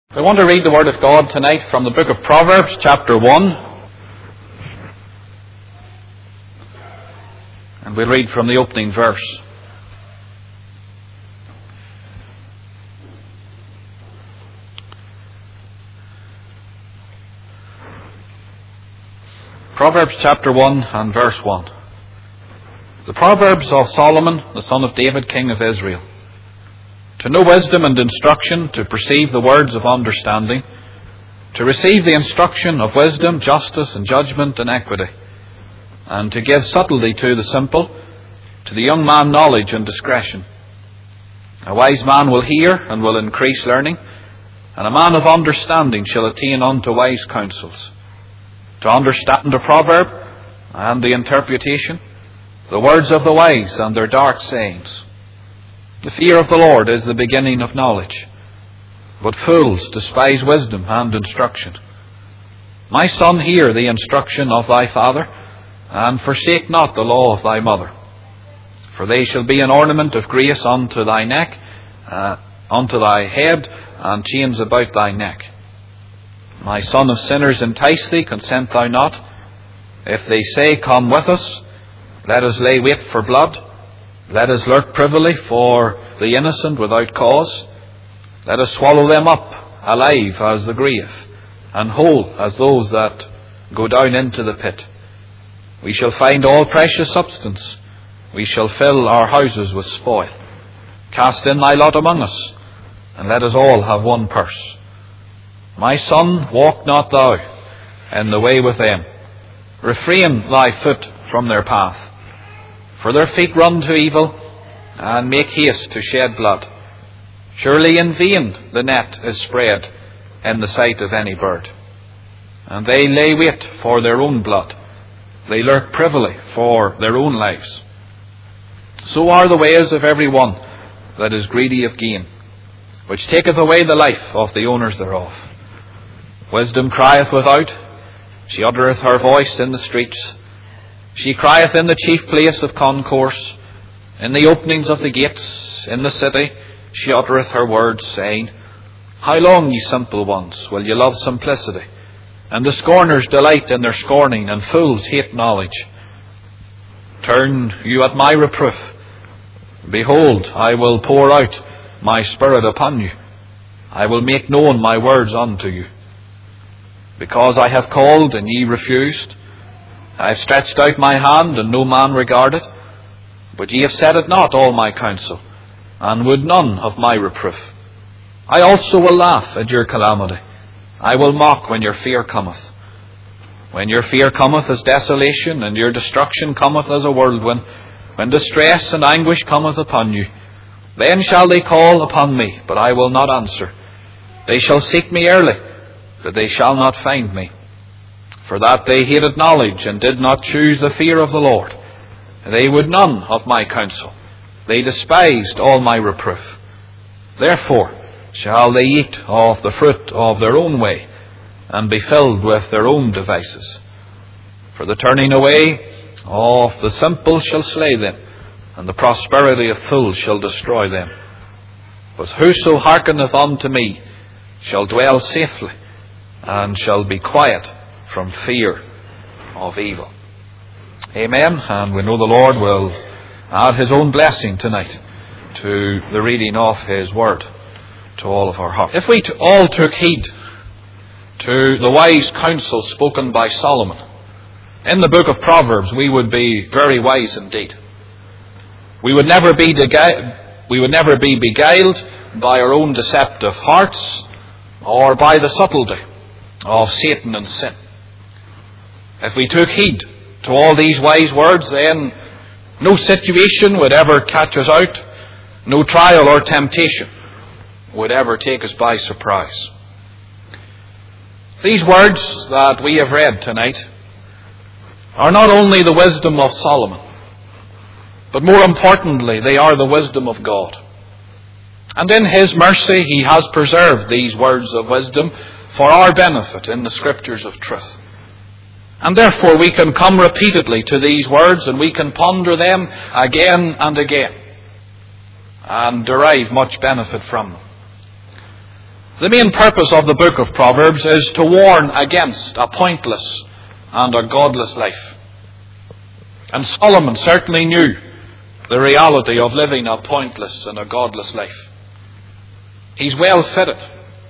I want to read the Word of God tonight from the book of Proverbs, chapter 1. And we'll read from the opening verse. Proverbs chapter 1 and verse 1. The Proverbs of Solomon, the son of David, king of Israel. To know wisdom and instruction, to perceive the words of understanding, to receive the instruction of wisdom, justice and judgment and equity, and to give subtlety to the simple, to the young man knowledge and discretion. A wise man will hear and will increase learning, and a man of understanding shall attain unto wise counsels. To understand the proverb and the interpretation, the words of the wise and their dark sayings. The fear of the Lord is the beginning of knowledge, but fools despise wisdom and instruction. My son, hear the instruction of thy father, and forsake not the law of thy mother. For they shall be an ornament of grace unto thy neck, unto thy head, and chains about thy neck. My son, if sinners entice thee, consent thou not. If they say, Come with us, let us lay wait for blood. Let us lurk privily for the innocent without cause. Let us swallow them up alive as the grave, and whole as those that go down into the pit. We shall find all precious substance. We shall fill our houses with spoil. Cast in thy lot among us, and let us all have one purse. My son, walk not thou in the way with them. Refrain thy foot from their path. For their feet run to evil, and make haste to shed blood. Surely in vain the net is spread in the sight of any bird. And they lay wait for their own blood. They lurk privily for their own lives. So are the ways of every one that is greedy of gain, which taketh away the life of the owners thereof. Wisdom crieth without, she uttereth her voice in the streets. She crieth in the chief place of concourse, in the openings of the gates, in the city. She uttereth her words, saying, How long, ye simple ones, will ye love simplicity? And the scorners delight in their scorning, and fools hate knowledge. Turn you at my reproof. Behold, I will pour out my spirit upon you. I will make known my words unto you. Because I have called, and ye refused. I have stretched out my hand, and no man regarded. But ye have said it not, all my counsel, and would none of my reproof. I also will laugh at your calamity. I will mock when your fear cometh. When your fear cometh as desolation, and your destruction cometh as a whirlwind, when distress and anguish cometh upon you, then shall they call upon me, but I will not answer. They shall seek me early, but they shall not find me. For that they hated knowledge, and did not choose the fear of the Lord. They would none of my counsel. They despised all my reproof. Therefore shall they eat of the fruit of their own way, and be filled with their own devices. For the turning away of the simple shall slay them, and the prosperity of fools shall destroy them. But whoso hearkeneth unto me shall dwell safely, and shall be quiet from fear of evil. Amen. And we know the Lord will add His own blessing tonight to the reading of His Word to all of our hearts. If we all took heed to the wise counsel spoken by Solomon in the book of Proverbs, we would be very wise indeed. We would never be beguiled by our own deceptive hearts, or by the subtlety of Satan and sin. If we took heed to all these wise words, then no situation would ever catch us out. No trial or temptation would ever take us by surprise. These words that we have read tonight are not only the wisdom of Solomon, but more importantly, they are the wisdom of God. And in His mercy, He has preserved these words of wisdom for our benefit in the Scriptures of truth. And therefore we can come repeatedly to these words, and we can ponder them again and again, and derive much benefit from them. The main purpose of the book of Proverbs is to warn against a pointless and a godless life. And Solomon certainly knew the reality of living a pointless and a godless life. He's well fitted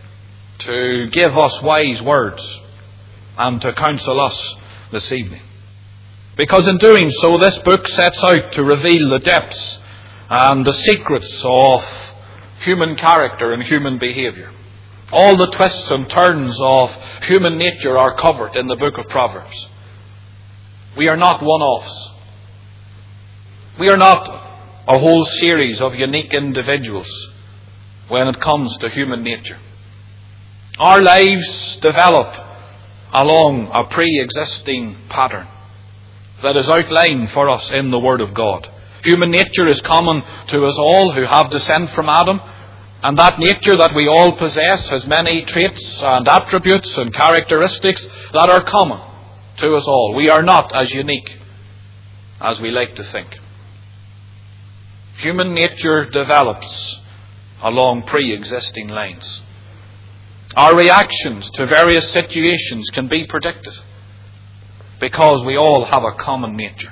to give us wise words and to counsel us this evening. Because in doing so, this book sets out to reveal the depths and the secrets of human character and human behaviour. All the twists and turns of human nature are covered in the book of Proverbs. We are not one-offs. We are not a whole series of unique individuals when it comes to human nature. Our lives develop along a pre-existing pattern that is outlined for us in the Word of God. Human nature is common to us all who have descent from Adam, and that nature that we all possess has many traits and attributes and characteristics that are common to us all. We are not as unique as we like to think. Human nature develops along pre-existing lines. Our reactions to various situations can be predicted because we all have a common nature.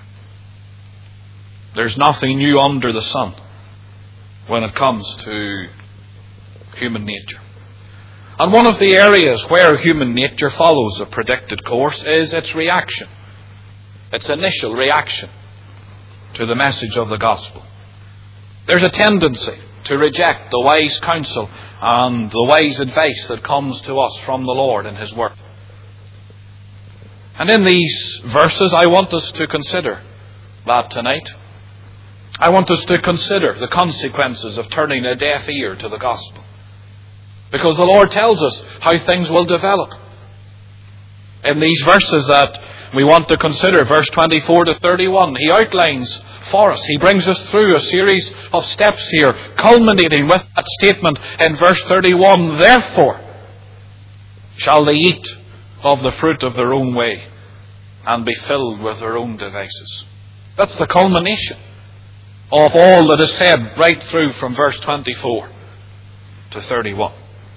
There's nothing new under the sun when it comes to human nature. And one of the areas where human nature follows a predicted course is its reaction. Its initial reaction to the message of the gospel. There's a tendency to reject the wise counsel and the wise advice that comes to us from the Lord in His Word. And in these verses, I want us to consider that tonight. I want us to consider the consequences of turning a deaf ear to the gospel. Because the Lord tells us how things will develop. In these verses that we want to consider, verse 24 to 31, He outlines for us. He brings us through a series of steps here, culminating with that statement in verse 31, "Therefore shall they eat of the fruit of their own way, and be filled with their own devices." That's the culmination of all that is said right through from verse 24 to 31.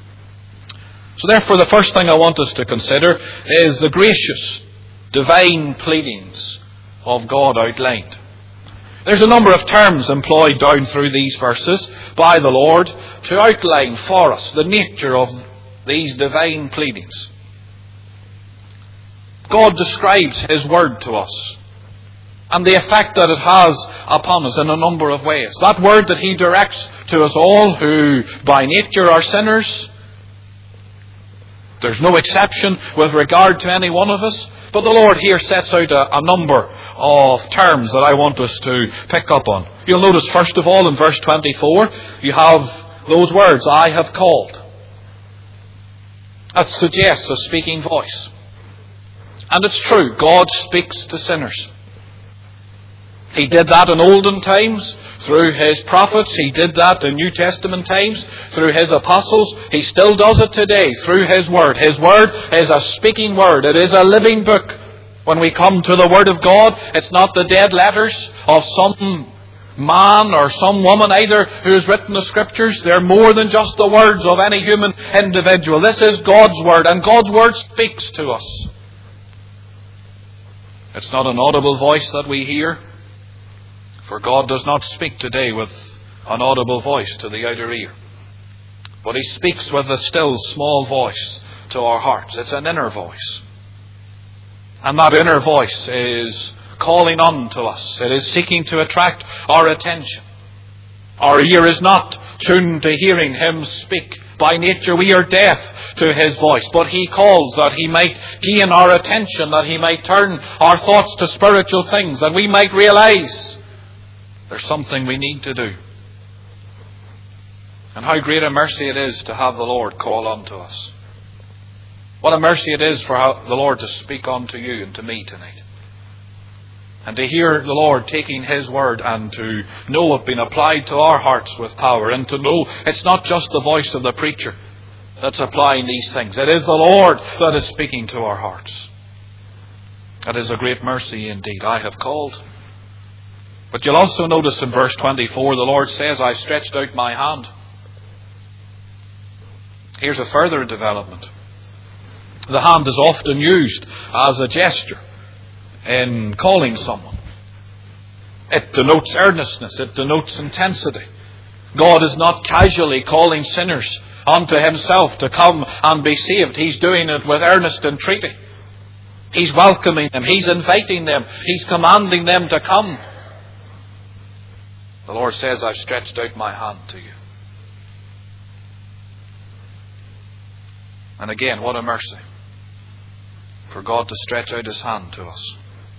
So therefore, the first thing I want us to consider is the gracious, divine pleadings of God outlined. There's a number of terms employed down through these verses by the Lord to outline for us the nature of these divine pleadings. God describes His Word to us and the effect that it has upon us in a number of ways. That Word that He directs to us all who by nature are sinners. There's no exception with regard to any one of us. But the Lord here sets out a number of terms that I want us to pick up on. You'll notice first of all in verse 24, you have those words, "I have called." That suggests a speaking voice. And it's true, God speaks to sinners. He did that in olden times through His prophets. He did that in New Testament times through His apostles. He still does it today through His Word. His Word is a speaking Word. It is a living book. When we come to the Word of God, it's not the dead letters of some man or some woman either who has written the Scriptures. They're more than just the words of any human individual. This is God's Word, and God's Word speaks to us. It's not an audible voice that we hear. For God does not speak today with an audible voice to the outer ear. But He speaks with a still small voice to our hearts. It's an inner voice. And that inner voice is calling on to us. It is seeking to attract our attention. Our ear is not tuned to hearing Him speak. By nature we are deaf to His voice. But He calls that He might gain our attention, that He might turn our thoughts to spiritual things, that we might realize there's something we need to do. And how great a mercy it is to have the Lord call unto us. What a mercy it is for the Lord to speak unto you and to me tonight. And to hear the Lord taking His Word and to know it being applied to our hearts with power. And to know it's not just the voice of the preacher that's applying these things. It is the Lord that is speaking to our hearts. That is a great mercy indeed. I have called. But you'll also notice in verse 24, the Lord says, "I stretched out my hand." Here's a further development. The hand is often used as a gesture in calling someone. It denotes earnestness. It denotes intensity. God is not casually calling sinners unto Himself to come and be saved. He's doing it with earnest entreaty. He's welcoming them. He's inviting them. He's commanding them to come. The Lord says, I've stretched out my hand to you. And again, what a mercy for God to stretch out His hand to us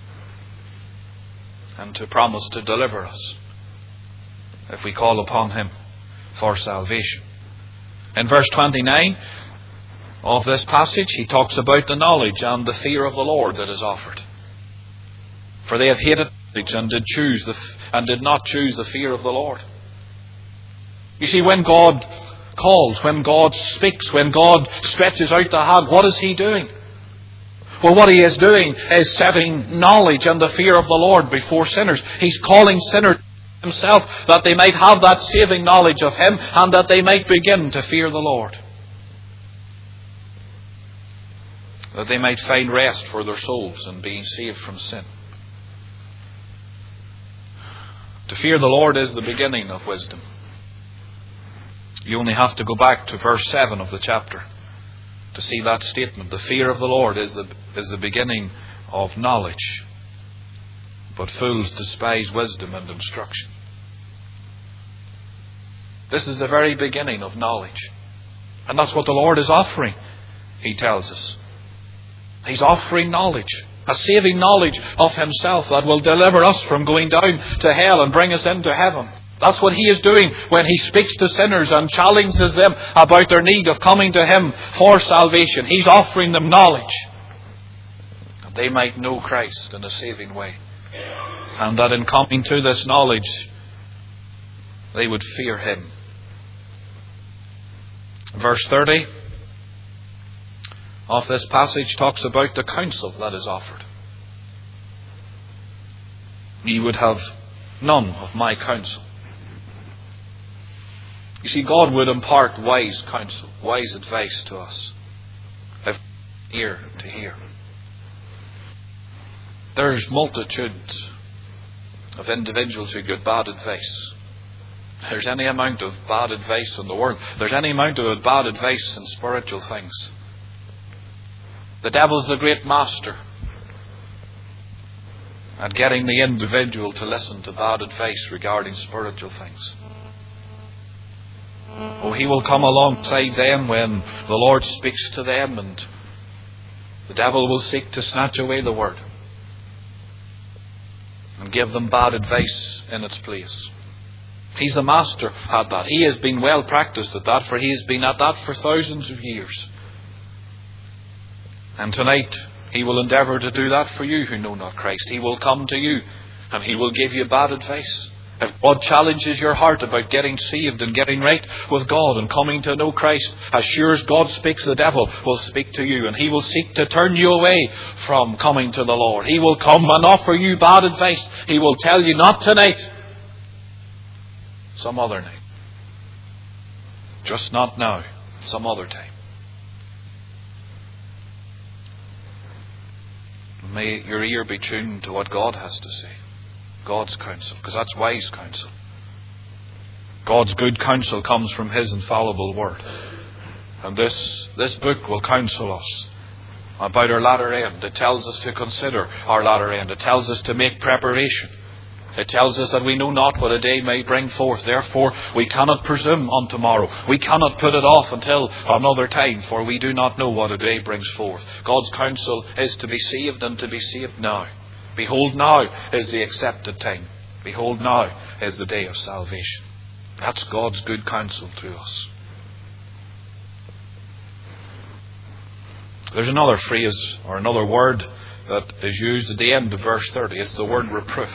and to promise to deliver us if we call upon Him for salvation. In verse 29 of this passage, he talks about the knowledge and the fear of the Lord that is offered. For they have hated knowledge and did not choose the fear of the Lord. You see, when God calls, when God speaks, when God stretches out the hand, what is He doing? Well, what He is doing is setting knowledge and the fear of the Lord before sinners. He's calling sinners to Himself that they might have that saving knowledge of Him and that they might begin to fear the Lord. That they might find rest for their souls in being saved from sin. To fear the Lord is the beginning of wisdom. You only have to go back to verse 7 of the chapter to see that statement. The fear of the Lord is the beginning of knowledge. But fools despise wisdom and instruction. This is the very beginning of knowledge. And that's what the Lord is offering, He tells us. He's offering knowledge. A saving knowledge of Himself that will deliver us from going down to hell and bring us into heaven. That's what He is doing when He speaks to sinners and challenges them about their need of coming to Him for salvation. He's offering them knowledge, that they might know Christ in a saving way. And that in coming to this knowledge, they would fear Him. Verse 30 of this passage talks about the counsel that is offered. Ye would have none of my counsel. You see, God would impart wise counsel, wise advice to us, if ear to hear. There's multitudes of individuals who get bad advice. There's any amount of bad advice in the world. There's any amount of bad advice in spiritual things. The devil's the great master at getting the individual to listen to bad advice regarding spiritual things. Oh, he will come alongside them when the Lord speaks to them, and the devil will seek to snatch away the word and give them bad advice in its place. He's the master at that. He has been well practiced at that, for he has been at that for thousands of years. And tonight, he will endeavour to do that for you who know not Christ. He will come to you and he will give you bad advice. If God challenges your heart about getting saved and getting right with God and coming to know Christ, as sure as God speaks, the devil will speak to you, and he will seek to turn you away from coming to the Lord. He will come and offer you bad advice. He will tell you, not tonight, some other night. Just not now, some other time. May your ear be tuned to what God has to say. God's counsel, because that's wise counsel. God's good counsel comes from His infallible word. And this book will counsel us about our latter end. It tells us to consider our latter end. It tells us to make preparation. It tells us that we know not what a day may bring forth. Therefore, we cannot presume on tomorrow. We cannot put it off until another time, for we do not know what a day brings forth. God's counsel is to be saved, and to be saved now. Behold, now is the accepted time. Behold, now is the day of salvation. That's God's good counsel to us. There's another phrase or another word that is used at the end of verse 30. It's the word reproof.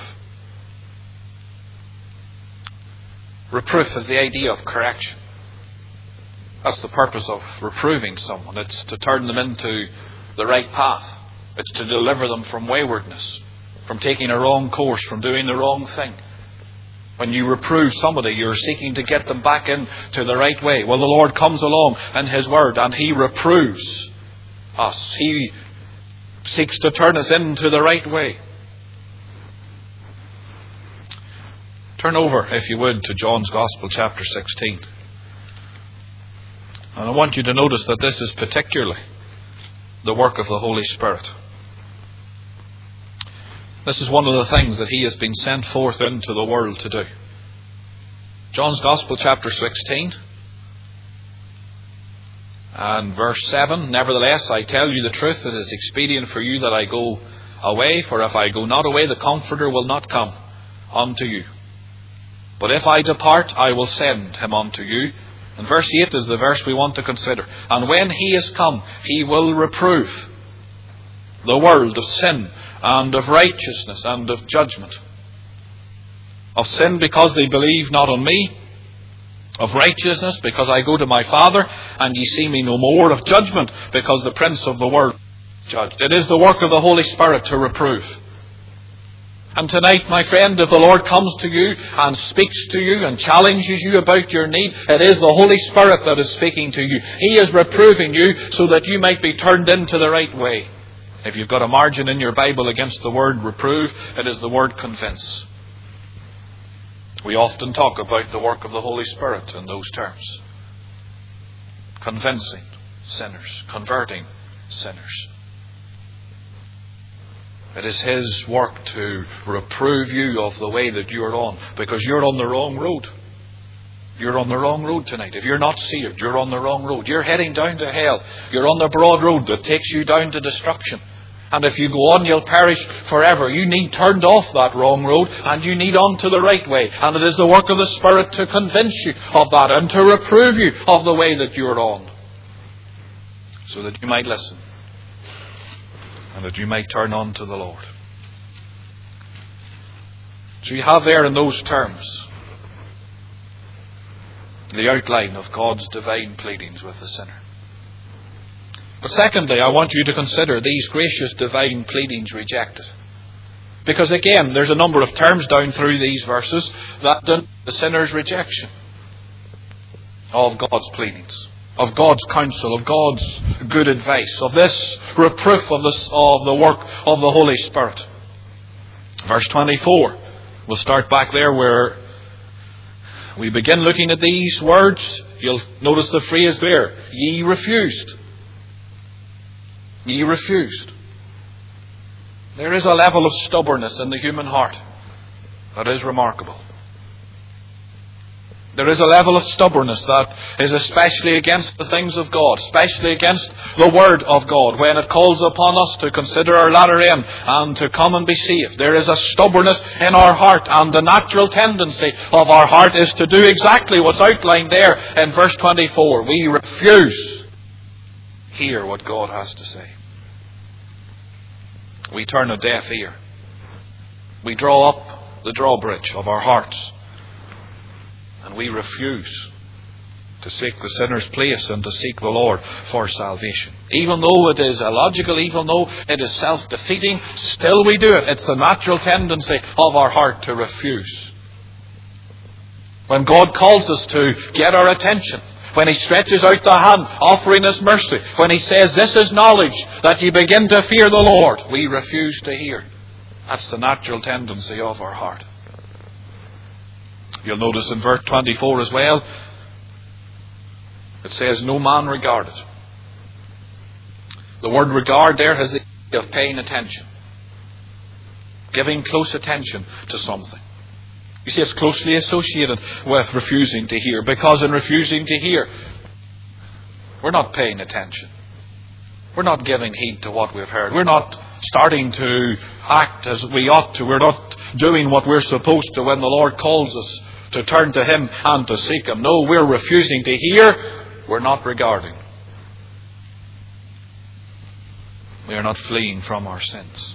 Reproof is the idea of correction. That's the purpose of reproving someone. It's to turn them into the right path. It's to deliver them from waywardness, from taking a wrong course, from doing the wrong thing. When you reprove somebody, you're seeking to get them back into the right way. Well, the Lord comes along in His Word and He reproves us. He seeks to turn us into the right way. Turn over, if you would, to John's Gospel, chapter 16. And I want you to notice that this is particularly the work of the Holy Spirit. This is one of the things that He has been sent forth into the world to do. John's Gospel, chapter 16, and verse 7. Nevertheless, I tell you the truth, it is expedient for you that I go away, for if I go not away, the Comforter will not come unto you. But if I depart, I will send Him unto you. And verse 8 is the verse we want to consider. And when He is come, He will reprove the world of sin and of righteousness and of judgment. Of sin, because they believe not on me. Of righteousness, because I go to my Father, and ye see me no more. Of judgment, because the prince of the world is judged. It is the work of the Holy Spirit to reprove. And tonight, my friend, if the Lord comes to you and speaks to you and challenges you about your need, it is the Holy Spirit that is speaking to you. He is reproving you so that you might be turned into the right way. If you've got a margin in your Bible against the word reprove, it is the word convince. We often talk about the work of the Holy Spirit in those terms. Convincing sinners, converting sinners. It is His work to reprove you of the way that you're on, because you're on the wrong road. You're on the wrong road tonight. If you're not saved, you're on the wrong road. You're heading down to hell. You're on the broad road that takes you down to destruction. And if you go on, you'll perish forever. You need turned off that wrong road and you need on to the right way. And it is the work of the Spirit to convince you of that and to reprove you of the way that you're on, so that you might listen and that you might turn on to the Lord. So you have there in those terms the outline of God's divine pleadings with the sinner. But secondly, I want you to consider these gracious divine pleadings rejected. Because again, there's a number of terms down through these verses that denote the sinner's rejection of God's pleadings, of God's counsel, of God's good advice, of this reproof of the work of the Holy Spirit. Verse 24, we'll start back there where we begin looking at these words. You'll notice the phrase there, ye refused. Ye refused. There is a level of stubbornness in the human heart that is remarkable. There is a level of stubbornness that is especially against the things of God, especially against the Word of God, when it calls upon us to consider our latter end and to come and be saved. There is a stubbornness in our heart, and the natural tendency of our heart is to do exactly what's outlined there in verse 24. We refuse to hear what God has to say. We turn a deaf ear. We draw up the drawbridge of our hearts. And we refuse to seek the sinner's place and to seek the Lord for salvation. Even though it is illogical, even though it is self-defeating, still we do it. It's the natural tendency of our heart to refuse. When God calls us to get our attention, when He stretches out the hand, offering us mercy, when He says, this is knowledge, that you begin to fear the Lord, we refuse to hear. That's the natural tendency of our heart. You'll notice in verse 24 as well, it says, no man regarded. The word regard there has the idea of paying attention, giving close attention to something. You see, it's closely associated with refusing to hear, because in refusing to hear, we're not paying attention. We're not giving heed to what we've heard. We're not starting to act as we ought to. We're not doing what we're supposed to when the Lord calls us to turn to Him and to seek Him. No, we're refusing to hear. We're not regarding. We are not fleeing from our sins.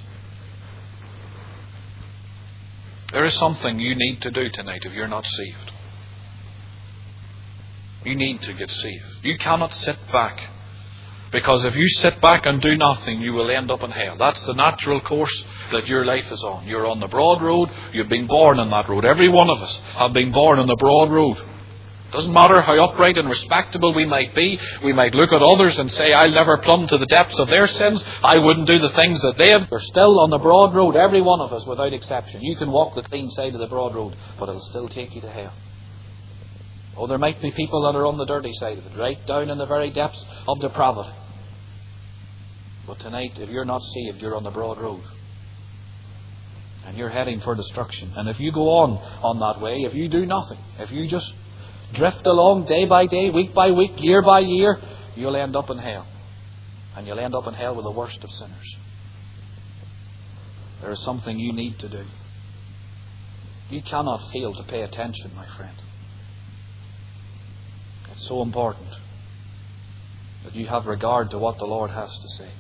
There is something you need to do tonight if you're not saved. You need to get saved. You cannot sit back Because if you sit back and do nothing, you will end up in hell. That's the natural course that your life is on. You're on the broad road. You've been born on that road. Every one of us have been born on the broad road. Doesn't matter how upright and respectable we might be. We might look at others and say, I'll never plumb to the depths of their sins. I wouldn't do the things that they have. We're still on the broad road, every one of us, without exception. You can walk the clean side of the broad road, but it'll still take you to hell. Oh, there might be people that are on the dirty side of it, right down in the very depths of depravity. But tonight, if you're not saved, you're on the broad road. And you're heading for destruction. And if you go on that way, if you do nothing, if you just drift along day by day, week by week, year by year, you'll end up in hell. And you'll end up in hell with the worst of sinners. There is something you need to do. You cannot fail to pay attention, my friend. It's so important that you have regard to what the Lord has to say.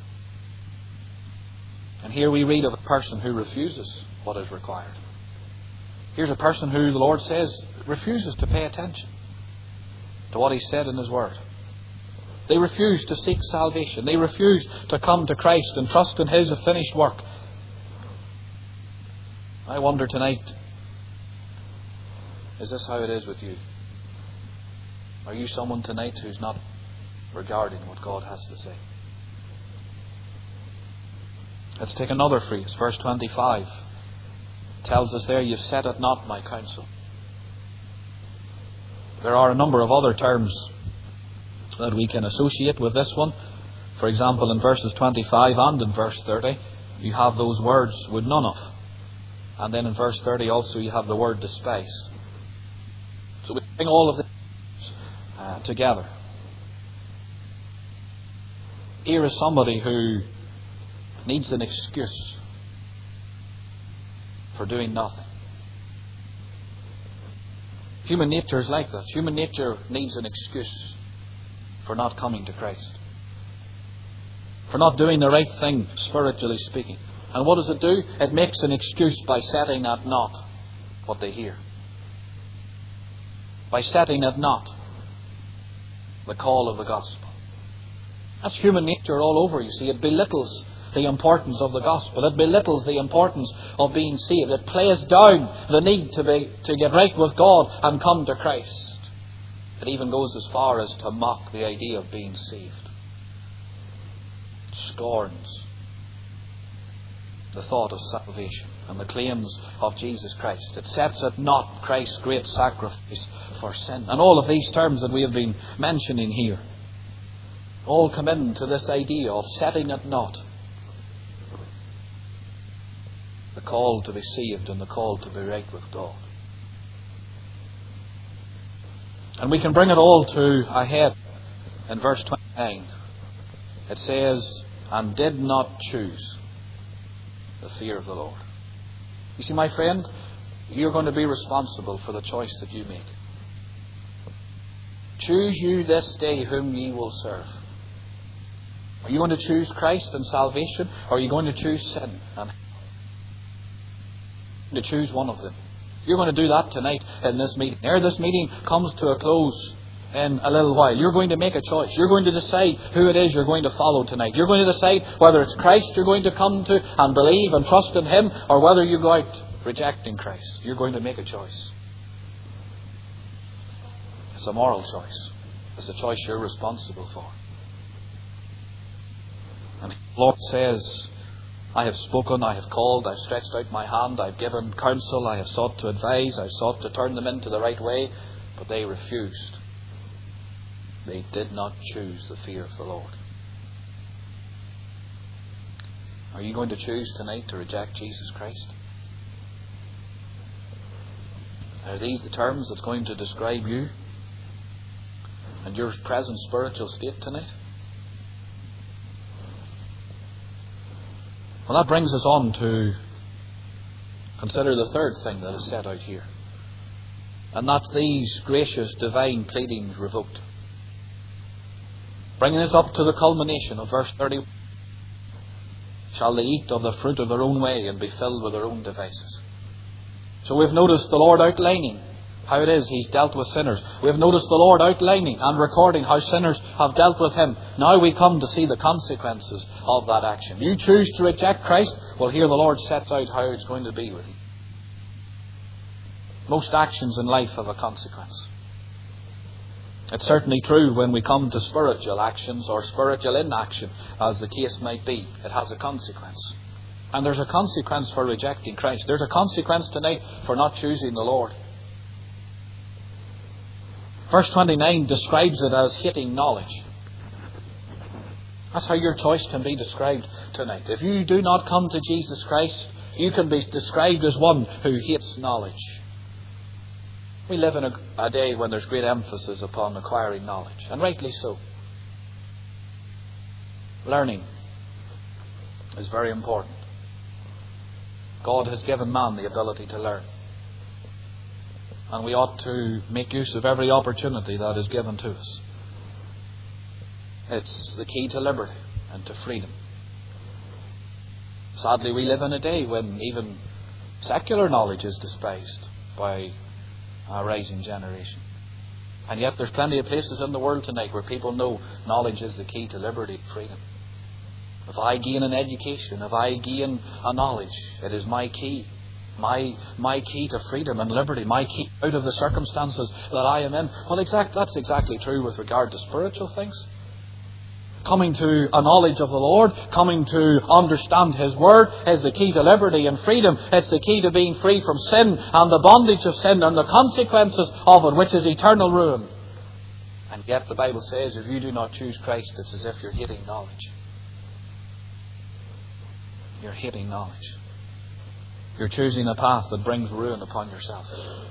And here we read of a person who refuses what is required. Here's a person who the Lord says refuses to pay attention to what He said in His Word. They refuse to seek salvation. They refuse to come to Christ and trust in His finished work. I wonder tonight, is this how it is with you? Are you someone tonight who's not regarding what God has to say? Let's take another phrase. Verse 25 tells us there, you've set at naught my counsel. There are a number of other terms that we can associate with this one. For example, in verses 25 and in verse 30, you have those words, would none of. And then in verse 30 also you have the word despised. So we bring all of this together. Here is somebody who needs an excuse for doing nothing. Human nature is like that. Human nature needs an excuse for not coming to Christ, for not doing the right thing, spiritually speaking. And what does it do? It makes an excuse by setting at naught what they hear. By setting at naught the call of the gospel. That's human nature all over, you see. It belittles the importance of the gospel. It belittles the importance of being saved. It plays down the need to get right with God and come to Christ. It even goes as far as to mock the idea of being saved. It scorns the thought of salvation and the claims of Jesus Christ. It sets at naught Christ's great sacrifice for sin. And all of these terms that we have been mentioning here all come into this idea of setting at naught the call to be saved and the call to be right with God. And we can bring it all to a head in verse 29. It says, and did not choose the fear of the Lord. You see, my friend, you're going to be responsible for the choice that you make. Choose you this day whom ye will serve. Are you going to choose Christ and salvation, or are you going to choose sin and to choose one of them? You're going to do that tonight in this meeting. Ere this meeting comes to a close in a little while, you're going to make a choice. You're going to decide who it is you're going to follow tonight. You're going to decide whether it's Christ you're going to come to and believe and trust in Him, or whether you go out rejecting Christ. You're going to make a choice. It's a moral choice. It's a choice you're responsible for. And the Lord says, I have spoken, I have called, I've stretched out my hand, I've given counsel, I have sought to advise, I've sought to turn them into the right way, but they refused. They did not choose the fear of the Lord. Are you going to choose tonight to reject Jesus Christ? Are these the terms that's going to describe you and your present spiritual state tonight? Well, that brings us on to consider the third thing that is set out here. And that's these gracious divine pleadings revoked. Bringing us up to the culmination of verse 31. Shall they eat of the fruit of their own way and be filled with their own devices? So we've noticed the Lord outlining How it is He's dealt with sinners. We have noticed the Lord outlining and recording how sinners have dealt with Him. Now we come to see the consequences of that action. You choose to reject Christ, well, here the Lord sets out how it's going to be with you. Most actions in life have a consequence. It's certainly true when we come to spiritual actions or spiritual inaction, as the case might be. It has a consequence. And there's a consequence for rejecting Christ. There's a consequence tonight for not choosing the Lord. Verse 29 describes it as hating knowledge. That's how your choice can be described tonight. If you do not come to Jesus Christ, you can be described as one who hates knowledge. We live in a day when there's great emphasis upon acquiring knowledge, and rightly so. Learning is very important. God has given man the ability to learn, and we ought to make use of every opportunity that is given to us. It's the key to liberty and to freedom. Sadly, we live in a day when even secular knowledge is despised by a rising generation. And yet there's plenty of places in the world tonight where people know knowledge is the key to liberty and freedom. If I gain an education, if I gain a knowledge, it is my key. My key to freedom and liberty, my key out of the circumstances that I am in. Well, that's exactly true with regard to spiritual things. Coming to a knowledge of the Lord, coming to understand His Word is the key to liberty and freedom. It's the key to being free from sin and the bondage of sin and the consequences of it, which is eternal ruin. And yet the Bible says if you do not choose Christ, it's as if you're hating knowledge. You're hating knowledge. You're choosing a path that brings ruin upon yourself.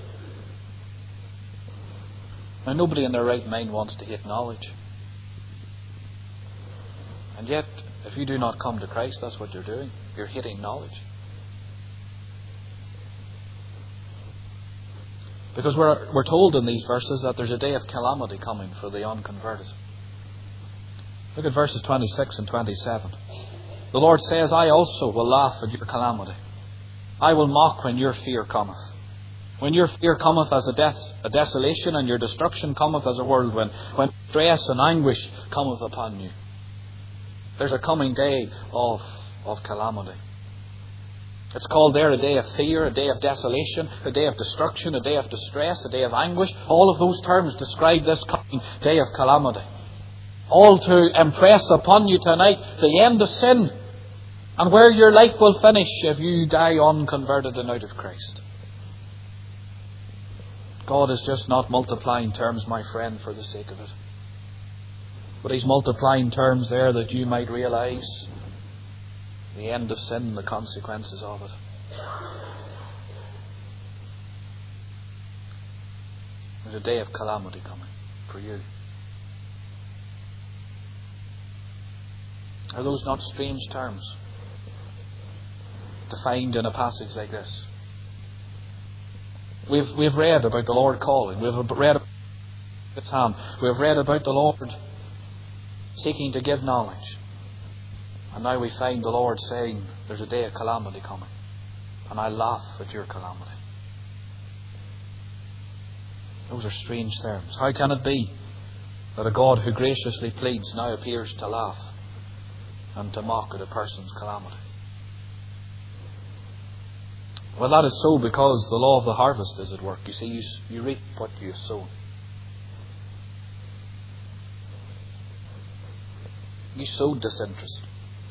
Now, nobody in their right mind wants to hate knowledge. And yet, if you do not come to Christ, that's what you're doing. You're hating knowledge. Because we're told in these verses that there's a day of calamity coming for the unconverted. Look at verses 26 and 27. The Lord says, I also will laugh at your calamity. I will mock when your fear cometh. When your fear cometh as a desolation, and your destruction cometh as a whirlwind, when stress and anguish cometh upon you. There's a coming day of calamity. It's called there a day of fear, a day of desolation, a day of destruction, a day of distress, a day of anguish. All of those terms describe this coming day of calamity. All to impress upon you tonight the end of sin and where your life will finish if you die unconverted and out of Christ. God is just not multiplying terms, my friend, for the sake of it. But He's multiplying terms there that you might realize the end of sin and the consequences of it. There's a day of calamity coming for you. Are those not strange terms to find in a passage like this? We've read about the Lord calling. We've read about His hand. We've read about the Lord seeking to give knowledge. And now we find the Lord saying, there's a day of calamity coming. And I laugh at your calamity. Those are strange terms. How can it be that a God who graciously pleads now appears to laugh and to mock at a person's calamity? Well, that is so because the law of the harvest is at work. You see, you reap what you sow. You sowed disinterest.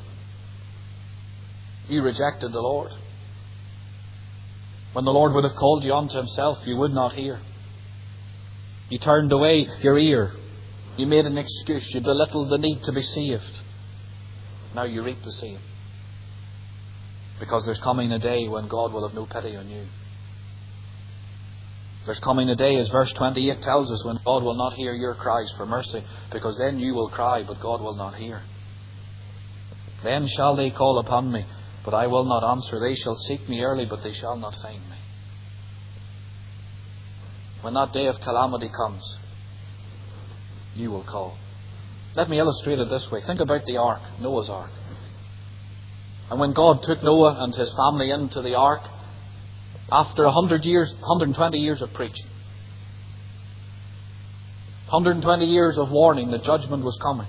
You rejected the Lord. When the Lord would have called you unto Himself, you would not hear. You turned away your ear. You made an excuse. You belittled the need to be saved. Now you reap the same. Because there's coming a day when God will have no pity on you. There's coming a day, as verse 28 tells us, when God will not hear your cries for mercy, because then you will cry, but God will not hear. Then shall they call upon me, but I will not answer. They shall seek me early, but they shall not find me. When that day of calamity comes, you will call. Let me illustrate it this way. Think about the ark, Noah's ark. And when God took Noah and his family into the ark, after 120 years of preaching, 120 years of warning that judgment was coming.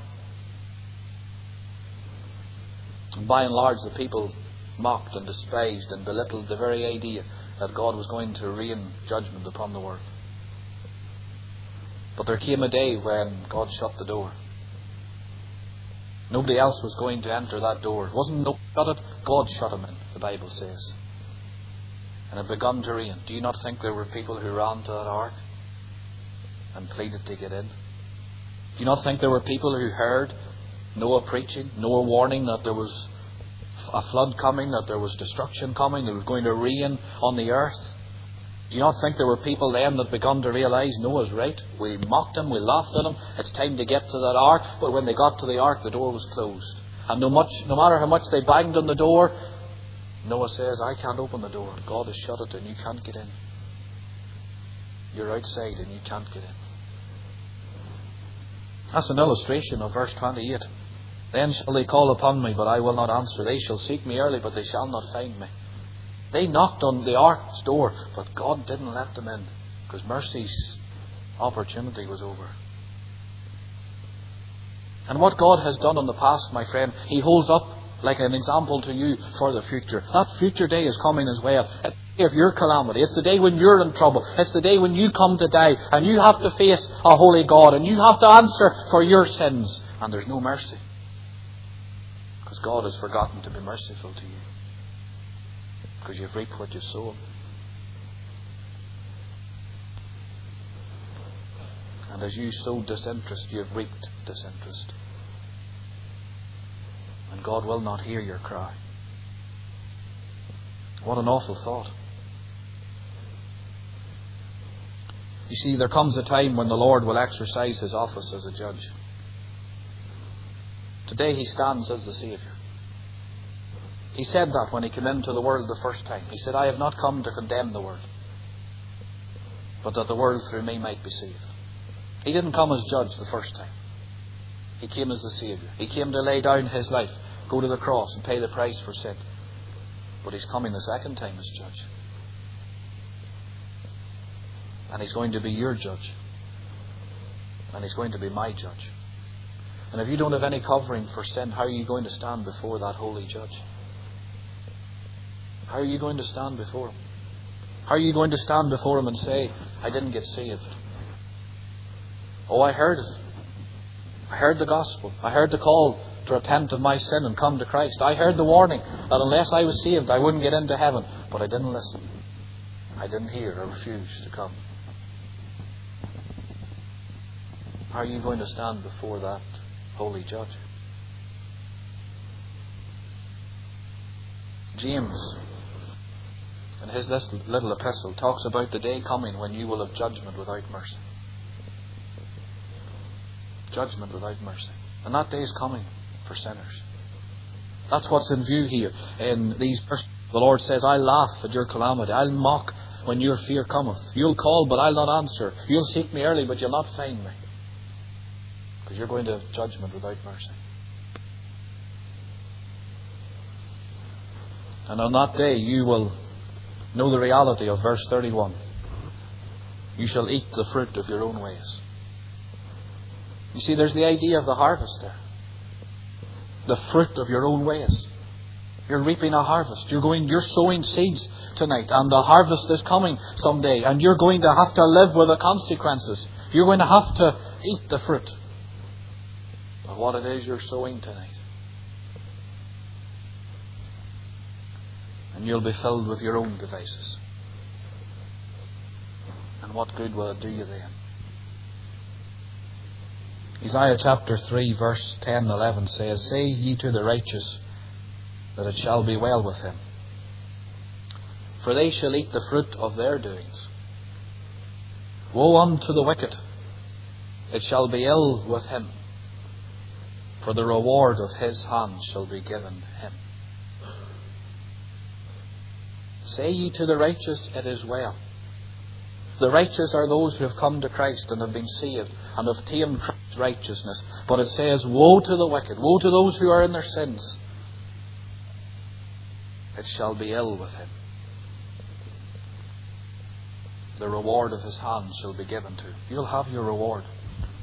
And by and large, the people mocked and despised and belittled the very idea that God was going to rain judgment upon the world. But there came a day when God shut the door. Nobody else was going to enter that door. It wasn't nobody shut it, God shut him in, the Bible says. And it begun to rain. Do you not think there were people who ran to that ark and pleaded to get in? Do you not think there were people who heard Noah preaching, Noah warning that there was a flood coming, that there was destruction coming, that it was going to rain on the earth? Do you not think there were people then that begun to realise Noah's right? We mocked him, we laughed at him, it's time to get to that ark. But when they got to the ark, the door was closed. And no matter how much they banged on the door, Noah says, I can't open the door. God has shut it and you can't get in. You're outside and you can't get in. That's an illustration of verse 28. Then shall they call upon me, but I will not answer. They shall seek me early, but they shall not find me. They knocked on the ark's door, but God didn't let them in, because mercy's opportunity was over. And what God has done in the past, my friend, He holds up like an example to you for the future. That future day is coming as well. It's the day of your calamity. It's the day when you're in trouble. It's the day when you come to die, and you have to face a holy God, and you have to answer for your sins. And there's no mercy, because God has forgotten to be merciful to you. Because you've reaped what you've sown. And as you sowed disinterest, you've reaped disinterest. And God will not hear your cry. What an awful thought. You see, there comes a time when the Lord will exercise His office as a judge. Today He stands as the Saviour. He said that when He came into the world the first time. He said, I have not come to condemn the world, but that the world through me might be saved. He didn't come as judge the first time. He came as the Saviour. He came to lay down His life, go to the cross and pay the price for sin. But He's coming the second time as judge. And He's going to be your judge. And He's going to be my judge. And if you don't have any covering for sin, how are you going to stand before that holy judge? How are you going to stand before Him? How are you going to stand before Him and say, I didn't get saved? Oh, I heard it. I heard the gospel. I heard the call to repent of my sin and come to Christ. I heard the warning that unless I was saved, I wouldn't get into heaven. But I didn't listen. I didn't hear. I refused to come. How are you going to stand before that holy judge? James, in his little epistle, talks about the day coming when you will have judgment without mercy. Judgment without mercy. And that day is coming for sinners. That's what's in view here in these verses. The Lord says, I'll laugh at your calamity. I'll mock when your fear cometh. You'll call, but I'll not answer. You'll seek me early, but you'll not find me. Because you're going to have judgment without mercy. And on that day you will know the reality of verse 31. You shall eat the fruit of your own ways. You see, there's the idea of the harvest there. The fruit of your own ways. You're reaping a harvest. You're sowing seeds tonight, and the harvest is coming someday, and you're going to have to live with the consequences. You're going to have to eat the fruit of what it is you're sowing tonight. And you'll be filled with your own devices. And what good will it do you then? Isaiah chapter 3 verse 10 and 11 says, Say ye to the righteous that it shall be well with him, for they shall eat the fruit of their doings. Woe unto the wicked, it shall be ill with him, for the reward of his hand shall be given him. Say ye to the righteous, it is well. The righteous are those who have come to Christ and have been saved and have tamed Christ's righteousness. But it says, woe to the wicked, woe to those who are in their sins. It shall be ill with him. The reward of his hand shall be given to him. You'll have your reward.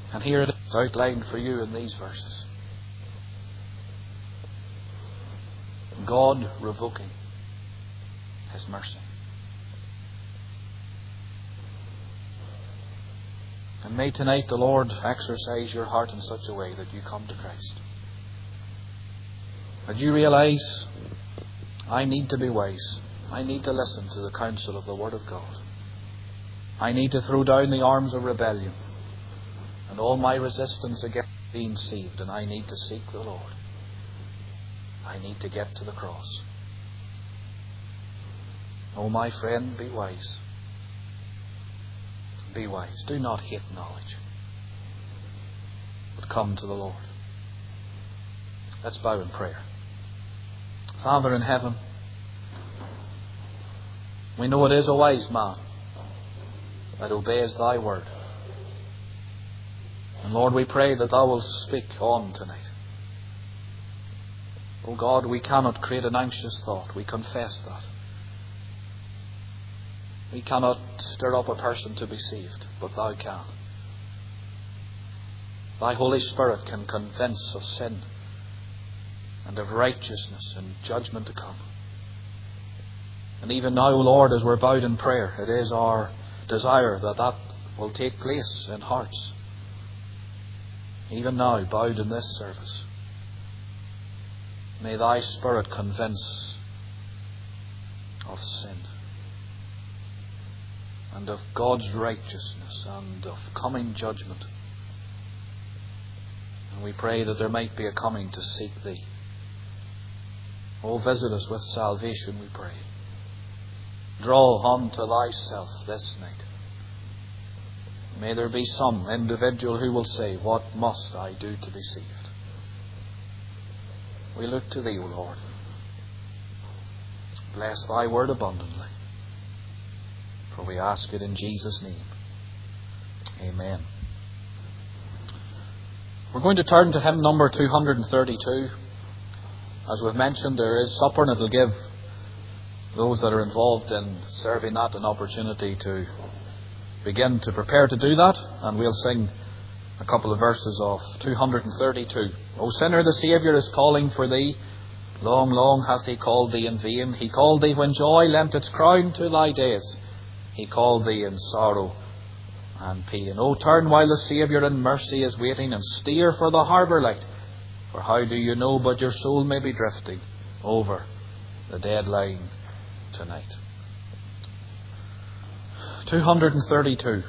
And here it is outlined for you in these verses. God revoking His mercy. And may tonight the Lord exercise your heart in such a way that you come to Christ. That you realize, I need to be wise. I need to listen to the counsel of the Word of God. I need to throw down the arms of rebellion and all my resistance against being saved, and I need to seek the Lord. I need to get to the cross. Oh, my friend, be wise. Be wise. Do not hate knowledge, but come to the Lord. Let's bow in prayer. Father in heaven, we know it is a wise man that obeys Thy word. And Lord, we pray that Thou wilt speak on tonight. Oh God, we cannot create an anxious thought. We confess that. We cannot stir up a person to be saved, but Thou can. Thy Holy Spirit can convince of sin and of righteousness and judgment to come. And even now, Lord, as we're bowed in prayer, it is our desire that that will take place in hearts. Even now, bowed in this service, may Thy Spirit convince of sin and of God's righteousness and of coming judgment. And we pray that there might be a coming to seek Thee. Oh, visit us with salvation, we pray. Draw unto Thyself this night. May there be some individual who will say, what must I do to be saved? We look to Thee, O Lord. Bless Thy word abundantly. For we ask it in Jesus' name. Amen. We're going to turn to hymn number 232. As we've mentioned, there is supper, and it will give those that are involved in serving that an opportunity to begin to prepare to do that. And we'll sing a couple of verses of 232. O sinner, the Saviour is calling for thee. Long, long hath He called thee in vain. He called thee when joy lent its crown to thy days. He called thee in sorrow and pain. O turn while the Saviour in mercy is waiting, and steer for the harbour light. For how do you know but your soul may be drifting over the dead line tonight? 232.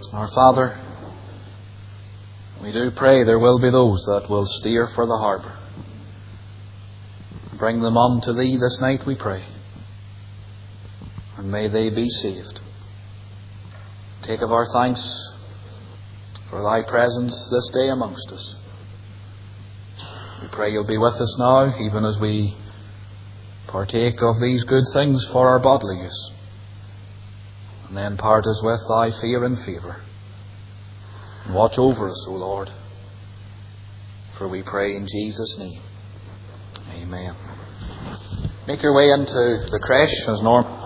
Our Father, we do pray there will be those that will steer for the harbour. Bring them unto Thee this night, we pray, and may they be saved. Take of our thanks for Thy presence this day amongst us. We pray You'll be with us now, even as we partake of these good things for our bodily use, and then part us with Thy fear and favour. And watch over us, O Lord, for we pray in Jesus' name. Amen. Make your way into the creche as normal.